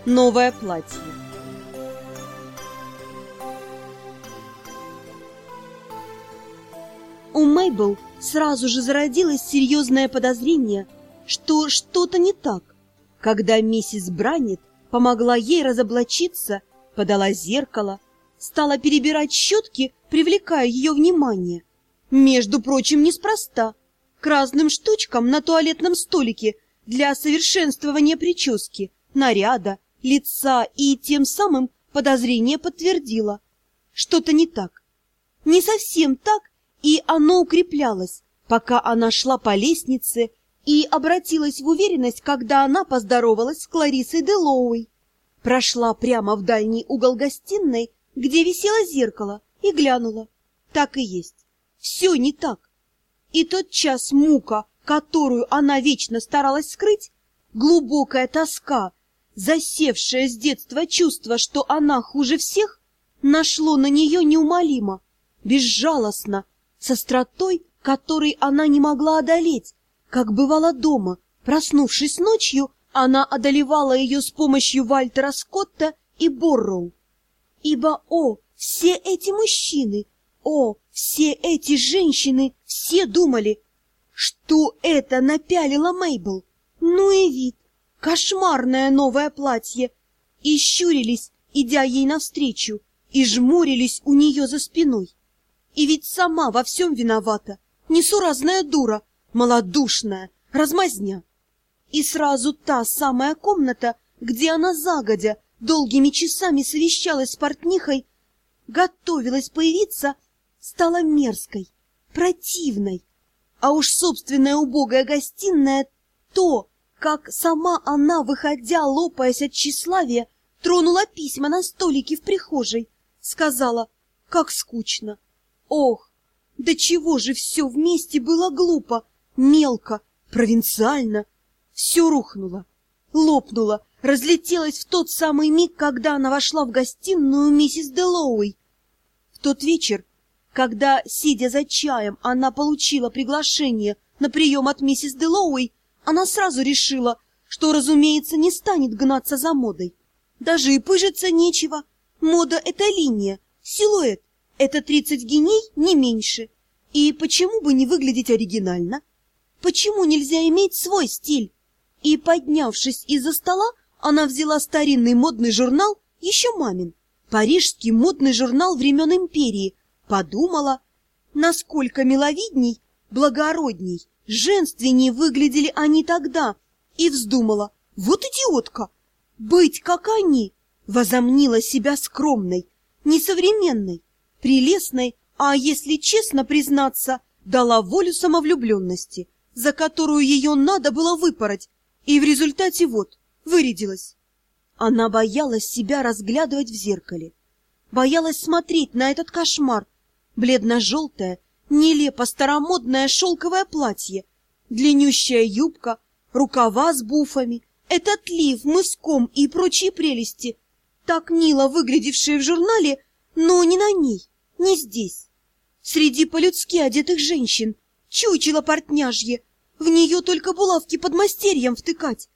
Новое платье. У Мейбл сразу же зародилось серьезное подозрение, что что-то не так. Когда миссис Браннет помогла ей разоблачиться, подала зеркало, стала перебирать щетки, привлекая ее внимание. Между прочим, неспроста. К разным штучкам на туалетном столике для совершенствования прически, наряда, лица, и тем самым подозрение подтвердило. Что-то не так. Не совсем так, и оно укреплялось, пока она шла по лестнице и обратилась в уверенность, когда она поздоровалась с Клариссой Дэллоуэй. Прошла прямо в дальний угол гостиной, где висело зеркало, и глянула. Так и есть. Все не так. И тотчас мука, которую она вечно старалась скрыть, глубокая тоска, засевшее с детства чувство, что она хуже всех, нашло на нее неумолимо, безжалостно, с остротой, которой она не могла одолеть, как бывало дома. Проснувшись ночью, она одолевала ее с помощью Вальтера Скотта и Борроу. Ибо, все эти мужчины, все эти женщины, все думали, что это напялила Мейбл. Ну и вид! Кошмарное новое платье! И щурились, идя ей навстречу, и жмурились у нее за спиной. И ведь сама во всем виновата, несуразная дура, малодушная, размазня. И сразу та самая комната, где она загодя долгими часами совещалась с портнихой, готовилась появиться, стала мерзкой, противной. А уж собственная убогая гостиная, то, как сама она, выходя, лопаясь от тщеславия, тронула письма на столике в прихожей, сказала, как скучно. Ох, да чего же все вместе было глупо, мелко, провинциально. Все рухнуло, лопнуло, разлетелось в тот самый миг, когда она вошла в гостиную миссис Дэллоуэй. В тот вечер, когда, сидя за чаем, она получила приглашение на прием от миссис Дэллоуэй, она сразу решила, что, разумеется, не станет гнаться за модой. Даже и пыжиться нечего. Мода — это линия, силуэт. Это 30 гиней, не меньше. И почему бы не выглядеть оригинально? Почему нельзя иметь свой стиль? И, поднявшись из-за стола, она взяла старинный модный журнал, еще мамин, парижский модный журнал времен империи, подумала, насколько миловидней, благородней, женственней выглядели они тогда, и вздумала, вот идиотка, быть как они, возомнила себя скромной, несовременной, прелестной, а, если честно признаться, дала волю самовлюбленности, за которую ее надо было выпороть, и в результате вот, вырядилась. Она боялась себя разглядывать в зеркале, боялась смотреть на этот кошмар, бледно-желтое, нелепо старомодное шелковое платье, длиннющая юбка, рукава с буфами, этот лиф мыском и прочие прелести, так мило выглядевшие в журнале, но не на ней, не здесь. Среди по-людски одетых женщин, чучело портняжье, в нее только булавки подмастерьям втыкать.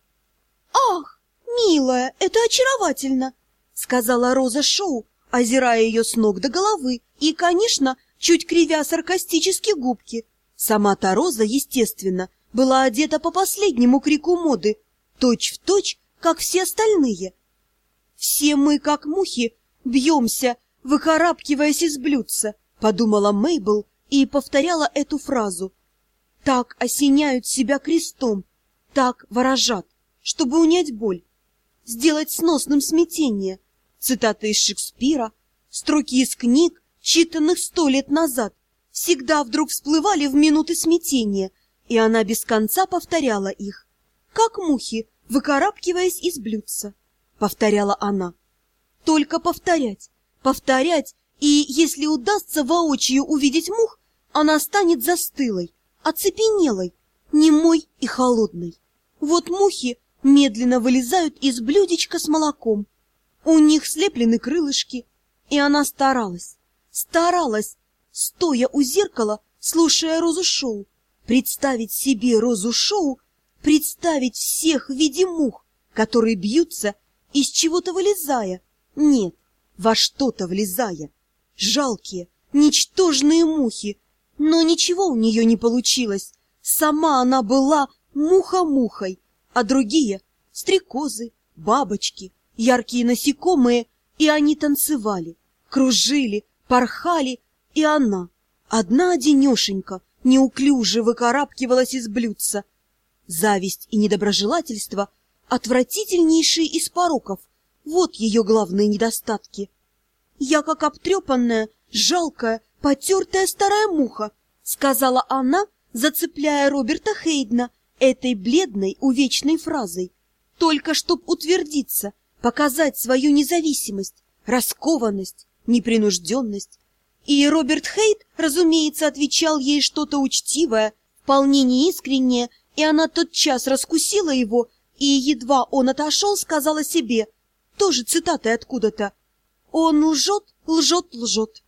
«Ах, милая, это очаровательно!» — сказала Роза Шоу, озирая ее с ног до головы и, конечно, чуть кривя саркастически губки. Сама-то Роза, естественно, была одета по последнему крику моды, точь-в-точь, как все остальные. «Все мы, как мухи, бьемся, выкарабкиваясь из блюдца», — подумала Мейбл и повторяла эту фразу. «Так осеняют себя крестом, так ворожат, чтобы унять боль, сделать сносным смятение». Цитаты из Шекспира, строки из книг, читанных 100 лет назад, всегда вдруг всплывали в минуты смятения, и она без конца повторяла их. «Как мухи, выкарабкиваясь из блюдца», — повторяла она. Только повторять, повторять, и если удастся воочию увидеть мух, она станет застылой, оцепенелой, немой и холодной. Вот мухи медленно вылезают из блюдечка с молоком. У них слеплены крылышки, и она старалась, стоя у зеркала, слушая Розу Шоу, представить себе Розу Шоу, представить всех в виде мух, которые бьются из чего-то вылезая. Нет, во что-то влезая. Жалкие, ничтожные мухи. Но ничего у нее не получилось. Сама она была муха-мухой, а другие — стрекозы, бабочки, яркие насекомые, и они танцевали, кружили, порхали, и она, одна-одинешенька, неуклюже выкарабкивалась из блюдца. Зависть и недоброжелательство — отвратительнейшие из пороков. Вот ее главные недостатки. «Я как обтрепанная, жалкая, потертая старая муха», — сказала она, зацепляя Роберта Хейдна этой бледной, увечной фразой. Только чтоб утвердиться, показать свою независимость, раскованность, непринужденность. И Роберт Хейд, разумеется, отвечал ей что-то учтивое, вполне неискреннее, и она тотчас раскусила его, и едва он отошел, сказала себе, тоже цитатой откуда-то: «Он лжет, лжет, лжет».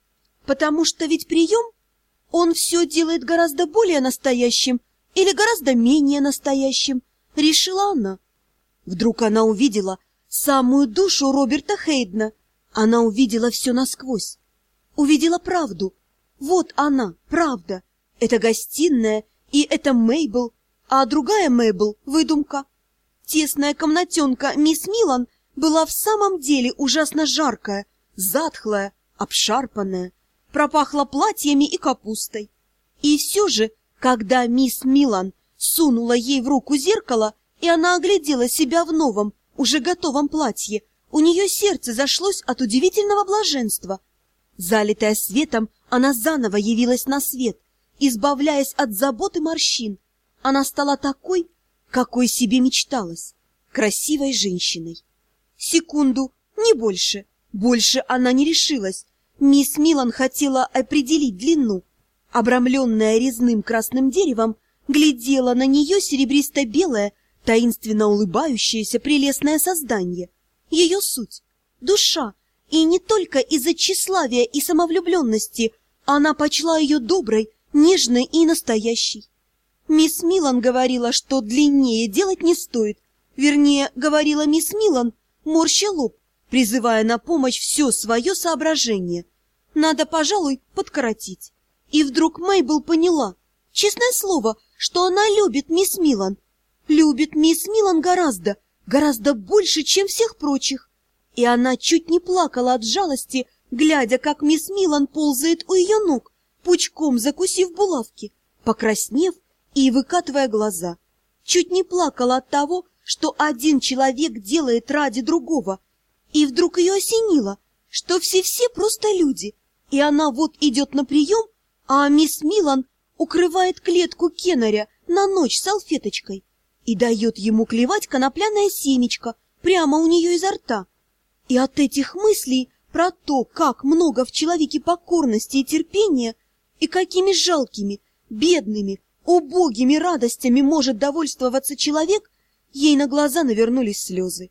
Потому что ведь прием он все делает гораздо более настоящим или гораздо менее настоящим, решила она. Вдруг она увидела самую душу Роберта Хейдна. Она увидела все насквозь. Увидела правду. Вот она, правда. Это гостиная, и это Мейбл, а другая Мейбл — выдумка. Тесная комнатенка мисс Милан была в самом деле ужасно жаркая, затхлая, обшарпанная, пропахла платьями и капустой. И все же, когда мисс Милан сунула ей в руку зеркало, и она оглядела себя в новом, уже готовом платье, у нее сердце зашлось от удивительного блаженства. Залитая светом, она заново явилась на свет, избавляясь от забот и морщин. Она стала такой, какой себе мечталось, красивой женщиной. Секунду, не больше. Больше она не решилась. Мисс Милан хотела определить длину. Обрамленная резным красным деревом, глядела на нее серебристо-белое, таинственно улыбающееся прелестное создание. Ее суть, душа, и не только из-за тщеславия и самовлюбленности, она почла ее доброй, нежной и настоящей. Мисс Милан говорила, что длиннее делать не стоит. Вернее, говорила мисс Милан, морща лоб, призывая на помощь все свое соображение. Надо, пожалуй, подкоротить. И вдруг Мейбл поняла, честное слово, что она любит мисс Милан. Любит мисс Милан гораздо, гораздо больше, чем всех прочих. И она чуть не плакала от жалости, глядя, как мисс Милан ползает у ее ног, пучком закусив булавки, покраснев и выкатывая глаза. Чуть не плакала от того, что один человек делает ради другого. И вдруг ее осенило, что все-все просто люди, и она вот идет на прием, а мисс Милан укрывает клетку Кеннеря на ночь салфеточкой и дает ему клевать конопляное семечко прямо у нее изо рта. И от этих мыслей про то, как много в человеке покорности и терпения, и какими жалкими, бедными, убогими радостями может довольствоваться человек, ей на глаза навернулись слезы.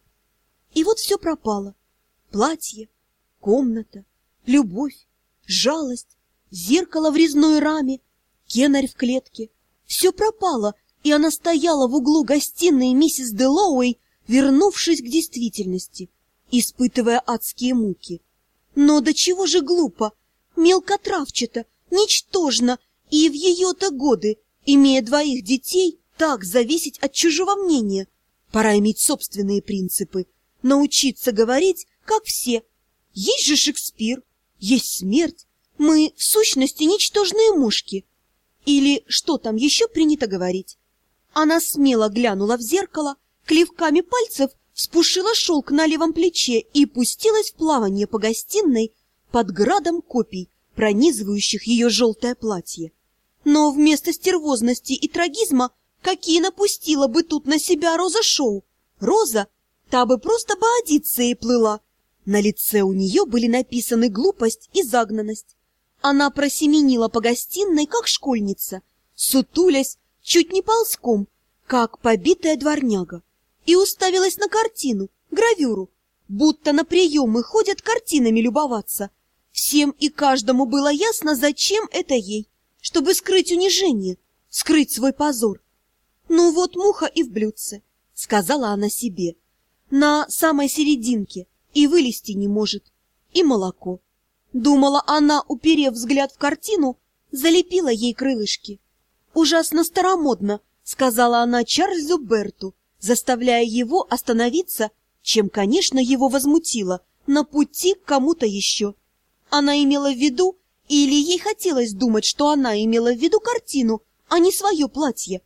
И вот все пропало. Платье, комната, любовь, жалость, зеркало в резной раме, Кеннер в клетке. Все пропало, и она стояла в углу гостиной миссис Дэллоуэй, вернувшись к действительности, испытывая адские муки. Но до чего же глупо, мелкотравчато, ничтожно, и в ее-то годы, имея двоих детей, так зависеть от чужого мнения. Пора иметь собственные принципы, научиться говорить, как все. Есть же Шекспир, есть смерть, мы в сущности ничтожные мушки. Или что там еще принято говорить? Она смело глянула в зеркало, клевками пальцев вспушила шелк на левом плече и пустилась в плавание по гостиной под градом копий, пронизывающих ее желтое платье. Но вместо стервозности и трагизма, какие напустила бы тут на себя Роза Шоу, Роза, та бы просто Боадицеей плыла. На лице у нее были написаны глупость и загнанность. Она просеменила по гостиной, как школьница, сутулясь, чуть не ползком, как побитая дворняга, и уставилась на картину, гравюру, будто на приемы ходят картинами любоваться. Всем и каждому было ясно, зачем это ей, чтобы скрыть унижение, скрыть свой позор. «Ну вот муха и в блюдце», — сказала она себе. на самой серединке и вылезти не может. И молоко. Думала она, уперев взгляд в картину, залепила ей крылышки. «Ужасно старомодно», — сказала она Чарльзу Берту, заставляя его остановиться, чем, конечно, его возмутило, на пути к кому-то еще. Она имела в виду, или ей хотелось думать, что она имела в виду картину, а не свое платье.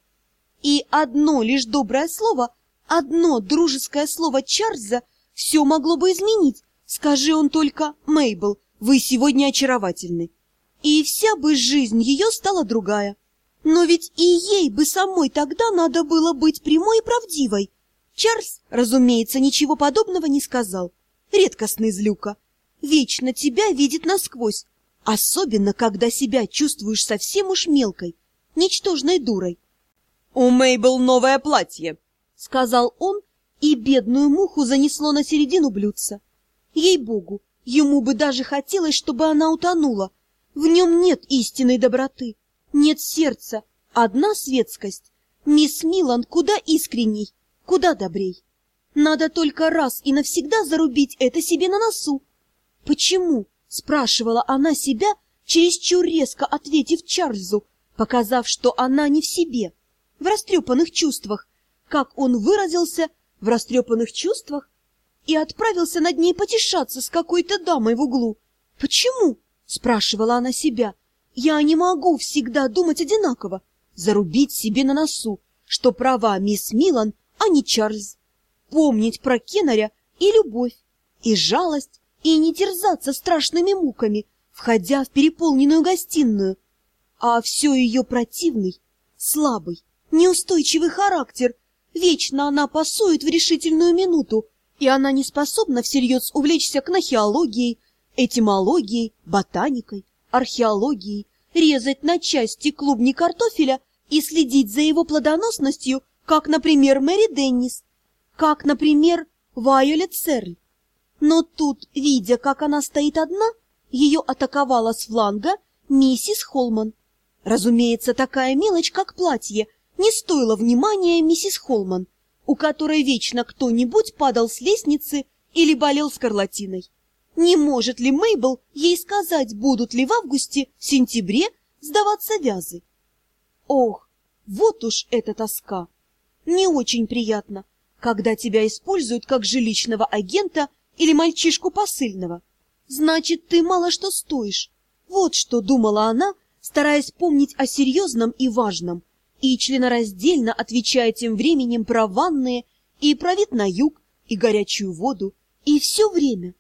И одно лишь доброе слово, одно дружеское слово Чарльза все могло бы изменить. Скажи он только: «Мейбл, вы сегодня очаровательны». И вся бы жизнь ее стала другая. Но ведь и ей бы самой тогда надо было быть прямой и правдивой. Чарльз, разумеется, ничего подобного не сказал. Редкостный злюка. Вечно тебя видит насквозь. Особенно, когда себя чувствуешь совсем уж мелкой, ничтожной дурой. «У Мейбл новое платье», — сказал он, и бедную муху занесло на середину блюдца. Ей-богу, ему бы даже хотелось, чтобы она утонула. В нем нет истинной доброты, нет сердца, одна светскость. Мисс Милан куда искренней, куда добрей. Надо только раз и навсегда зарубить это себе на носу. «Почему?» — спрашивала она себя, чересчур резко ответив Чарльзу, показав, что она не в себе, в растрепанных чувствах, как он выразился, в растрепанных чувствах, и отправился над ней потешаться с какой-то дамой в углу. «Почему?» — спрашивала она себя. «Я не могу всегда думать одинаково, зарубить себе на носу, что права мисс Милан, а не Чарльз, помнить про Кеннаря и любовь, и жалость, и не терзаться страшными муками, входя в переполненную гостиную. А все ее противный, слабый, неустойчивый характер, вечно она пасует в решительную минуту, и она не способна всерьез увлечься кнохиологией, этимологией, ботаникой, археологией, резать на части клубни картофеля и следить за его плодоносностью, как, например, Мэри Деннис, как, например, Вайолет Серль. Но тут, видя, как она стоит одна, ее атаковала с фланга миссис Холман. Разумеется, такая мелочь, как платье, не стоила внимания миссис Холман, у которой вечно кто-нибудь падал с лестницы или болел скарлатиной. Не может ли Мейбл ей сказать, будут ли в августе, сентябре сдаваться вязы? Ох, вот уж эта тоска! Не очень приятно, когда тебя используют как жилищного агента или мальчишку посыльного. Значит, ты мало что стоишь. Вот что думала она, стараясь помнить о серьезном и важном, и членораздельно отвечая тем временем про ванные и про вид на юг, и горячую воду, и все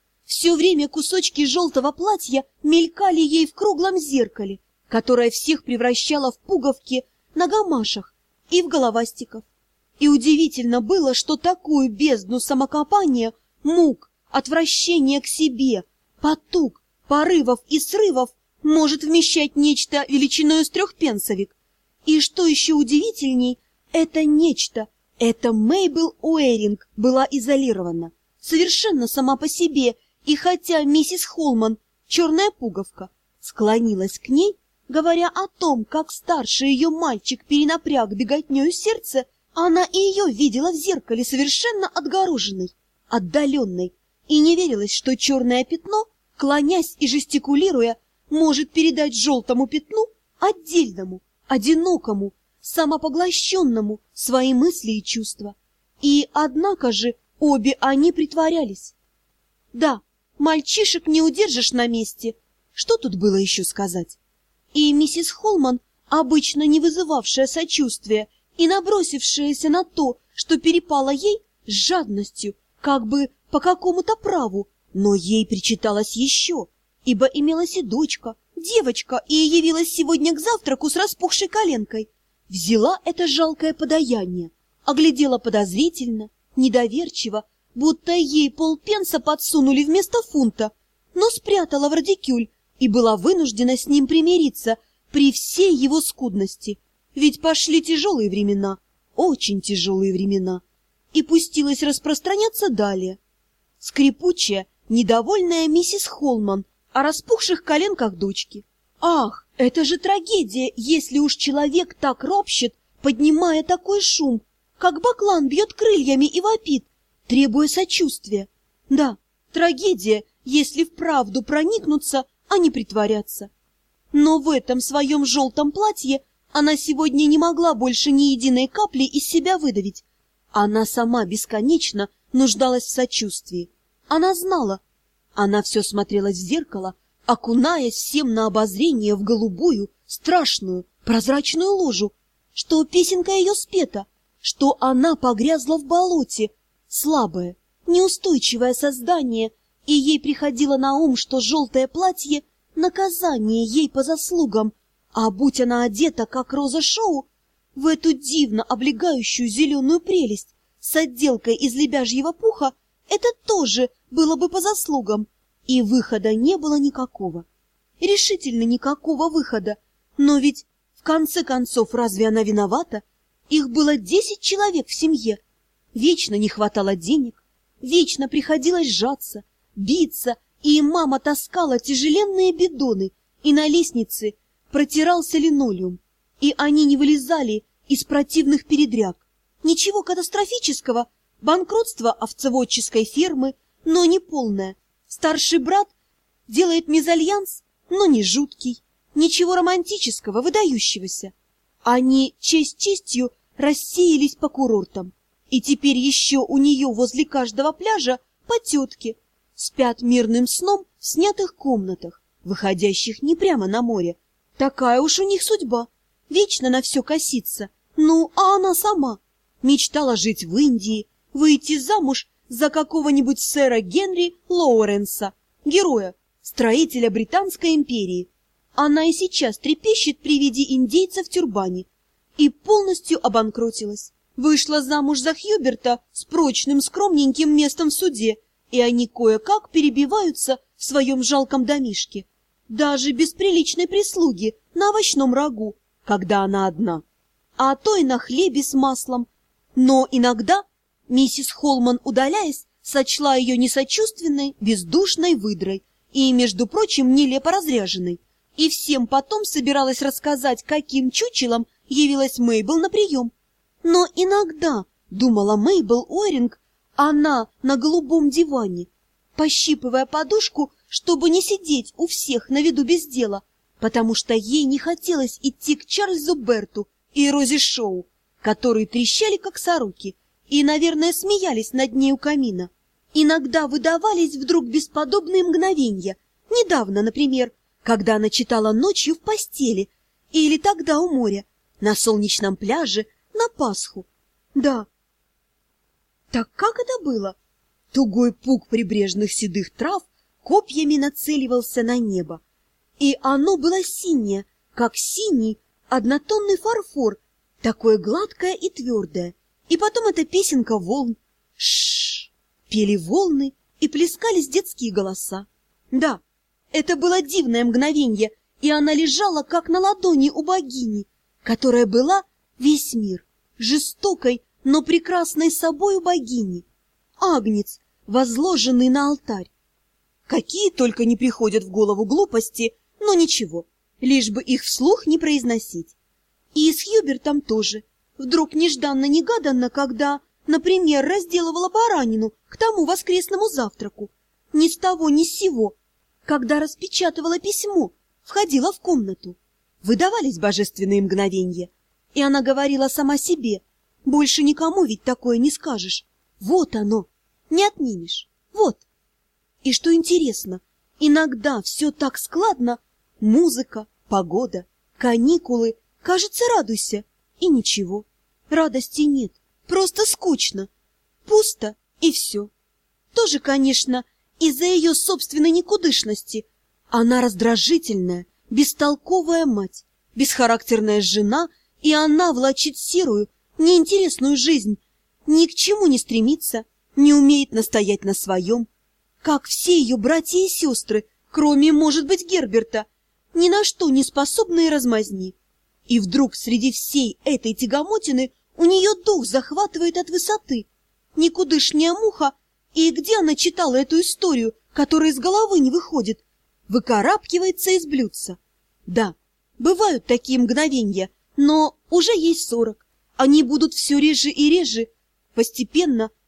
время кусочки желтого платья мелькали ей в круглом зеркале, которое всех превращало в пуговки на гамашах и в головастиков. И удивительно было, что такую бездну самокопания, мук, отвращения к себе, потуг, порывов и срывов может вмещать нечто величиною с 3 пенсовик. И что еще удивительней, это нечто, эта Мейбл Уэринг была изолирована, совершенно сама по себе, и хотя миссис Холман, черная пуговка, склонилась к ней, говоря о том, как старший ее мальчик перенапряг беготнёю сердце, она и ее видела в зеркале совершенно отгороженной, отдаленной, и не верилось, что черное пятно, клонясь и жестикулируя, может передать желтому пятну, отдельному, одинокому, самопоглощенному, свои мысли и чувства. И, однако же, обе они притворялись. Да, мальчишек не удержишь на месте. Что тут было еще сказать? И миссис Холман, обычно не вызывавшая сочувствия и набросившаяся на то, что перепало ей, с жадностью, как бы по какому-то праву, но ей причиталось еще, ибо имелась и дочка, девочка, и явилась сегодня к завтраку с распухшей коленкой. Взяла это жалкое подаяние, оглядела подозрительно, недоверчиво, будто ей полпенса подсунули вместо фунта, но спрятала в радикюль и была вынуждена с ним примириться при всей его скудности. Ведь пошли тяжелые времена, очень тяжелые времена, и пустилась распространяться далее. Скрипучая, недовольная миссис Холман о распухших коленках дочки. Ах, это же трагедия, если уж человек так ропщет, поднимая такой шум, как баклан бьет крыльями и вопит. требуя сочувствия. Да, трагедия, если вправду проникнуться, а не притворяться. Но в этом своем желтом платье она сегодня не могла больше ни единой капли из себя выдавить. Она сама бесконечно нуждалась в сочувствии. Она знала. Она все смотрела в зеркало, окунаясь всем на обозрение в голубую, страшную, прозрачную лужу, что песенка ее спета, что она погрязла в болоте, слабое, неустойчивое создание, и ей приходило на ум, что желтое платье — наказание ей по заслугам, а будь она одета, как Роза Шоу, в эту дивно облегающую зеленую прелесть с отделкой из лебяжьего пуха, это тоже было бы по заслугам, и выхода не было никакого. Решительно никакого выхода, но ведь, в конце концов, разве она виновата? Их было 10 человек в семье. Вечно не хватало денег, вечно приходилось сжаться, биться, и мама таскала тяжеленные бидоны, и на лестнице протирался линолеум, и они не вылезали из противных передряг. Ничего катастрофического, банкротство овцеводческой фермы, но не полное. Старший брат делает мезальянс, но не жуткий. Ничего романтического, выдающегося. Они честь честью рассеялись по курортам. И теперь еще у нее возле каждого пляжа по тетке спят мирным сном в снятых комнатах, выходящих не прямо на море. Такая уж у них судьба. Вечно на все косится. Ну, а она сама мечтала жить в Индии, выйти замуж за какого-нибудь сэра Генри Лоуренса, героя, строителя Британской империи. Она и сейчас трепещет при виде индейца в тюрбане. И полностью обанкротилась. Вышла замуж за Хьюберта с прочным скромненьким местом в суде, и они кое-как перебиваются в своем жалком домишке. Даже без приличной прислуги на овощном рагу, когда она одна. А то и на хлебе с маслом. Но иногда миссис Холман, удаляясь, сочла ее несочувственной, бездушной выдрой и, между прочим, нелепо разряженной. И всем потом собиралась рассказать, каким чучелом явилась Мейбл на прием. Но иногда, думала Мейбл Уоринг, она на голубом диване, пощипывая подушку, чтобы не сидеть у всех на виду без дела, потому что ей не хотелось идти к Чарльзу Берту и Розе Шоу, которые трещали как сороки и, наверное, смеялись над ней у камина. Иногда выдавались вдруг бесподобные мгновенья. Недавно, например, когда она читала ночью в постели, или тогда у моря, на солнечном пляже, на Пасху. Да. Так как это было? Тугой пук прибрежных седых трав копьями нацеливался на небо. И оно было синее, как синий однотонный фарфор, такое гладкое и твердое. И потом эта песенка волн. Шш! Пели волны, и плескались детские голоса. Да, это было дивное мгновенье, и она лежала, как на ладони у богини, которая была весь мир, жестокой, но прекрасной собою богини. Агнец, возложенный на алтарь. Какие только не приходят в голову глупости, но ничего, лишь бы их вслух не произносить. И с Хьюбертом тоже. Вдруг нежданно-негаданно, когда, например, разделывала баранину к тому воскресному завтраку, ни с того ни с сего, когда распечатывала письмо, входила в комнату. Выдавались божественные мгновенья, и она говорила сама себе: больше никому ведь такое не скажешь. Вот оно, не отнимешь, вот. И что интересно, иногда все так складно: музыка, погода, каникулы, кажется, радуйся, и ничего, радости нет, просто скучно, пусто и все. Тоже, конечно, из-за ее собственной никудышности. Она раздражительная, бестолковая мать, бесхарактерная жена, и она влачит серую, неинтересную жизнь, ни к чему не стремится, не умеет настоять на своем, как все ее братья и сестры, кроме, может быть, Герберта, ни на что не способные размазни. И вдруг среди всей этой тягомотины у нее дух захватывает от высоты. Никудышняя муха, и где она читала эту историю, которая из головы не выходит, выкарабкивается из блюдца. Да, бывают такие мгновенья, но уже ей 40. Они будут все реже и реже. Постепенно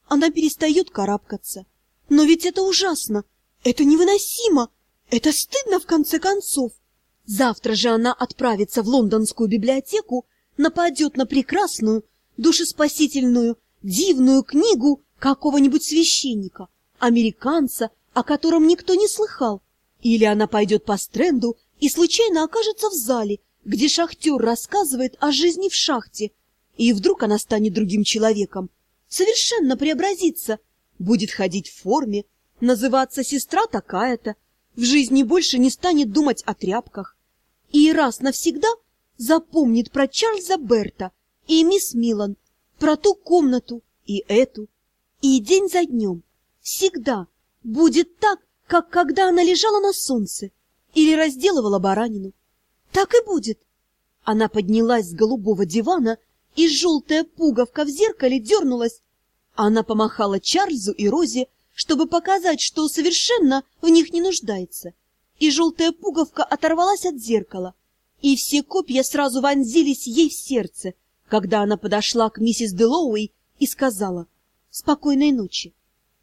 она перестает карабкаться. Но ведь это ужасно, это невыносимо, это стыдно в конце концов. Завтра же она отправится в лондонскую библиотеку, нападет на прекрасную, душеспасительную, дивную книгу какого-нибудь священника, американца, о котором никто не слыхал. Или она пойдет по Стрэнду и случайно окажется в зале, где шахтер рассказывает о жизни в шахте, и вдруг она станет другим человеком, совершенно преобразится, будет ходить в форме, называться сестра такая-то, в жизни больше не станет думать о тряпках. И раз навсегда запомнит про Чарльза Берта и мисс Милан, про ту комнату и эту. И день за днем всегда будет так, как когда она лежала на солнце или разделывала баранину. Так и будет. Она поднялась с голубого дивана, и желтая пуговка в зеркале дернулась. Она помахала Чарльзу и Розе, чтобы показать, что совершенно в них не нуждается. И желтая пуговка оторвалась от зеркала, и все копья сразу вонзились ей в сердце, когда она подошла к миссис Дэллоуэй и сказала «Спокойной ночи».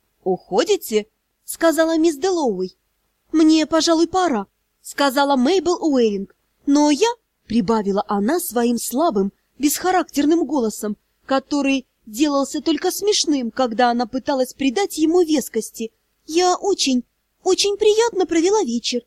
«Уходите?» — сказала мисс Дэллоуэй. «Мне, пожалуй, пора», — сказала Мейбл Уэйлинг. «Но я», — прибавила она своим слабым, бесхарактерным голосом, который делался только смешным, когда она пыталась придать ему вескости, «я очень приятно провела вечер».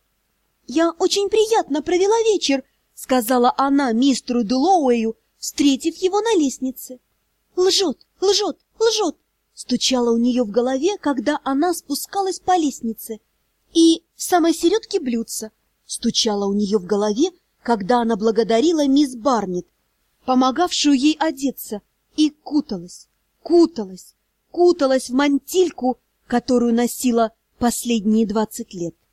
«Я очень приятно провела вечер», — сказала она мистеру Дэллоуэю, встретив его на лестнице. «Лжет, лжет, лжет», — стучало у нее в голове, когда она спускалась по лестнице. «И в самой середке блюдца», — стучало у нее в голове, когда она благодарила мисс Барнетт, помогавшую ей одеться, и куталась в мантильку, которую носила последние 20 лет.